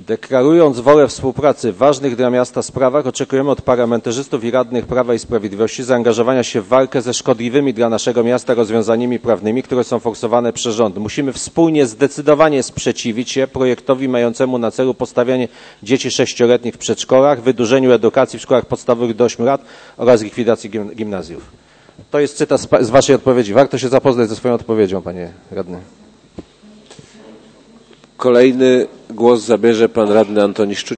Deklarując wolę współpracy w ważnych dla miasta sprawach, oczekujemy od parlamentarzystów i radnych Prawa i Sprawiedliwości zaangażowania się w walkę ze szkodliwymi dla naszego miasta rozwiązaniami prawnymi, które są forsowane przez rząd. Musimy wspólnie zdecydowanie sprzeciwić się projektowi mającemu na celu postawianie dzieci 6-letnich w przedszkolach, wydłużeniu edukacji w szkołach podstawowych do 8 lat oraz likwidacji gimnazjów. To jest cytat z waszej odpowiedzi. Warto się zapoznać ze swoją odpowiedzią, panie radny. Kolejny głos zabierze pan radny Antoni Szczuciński.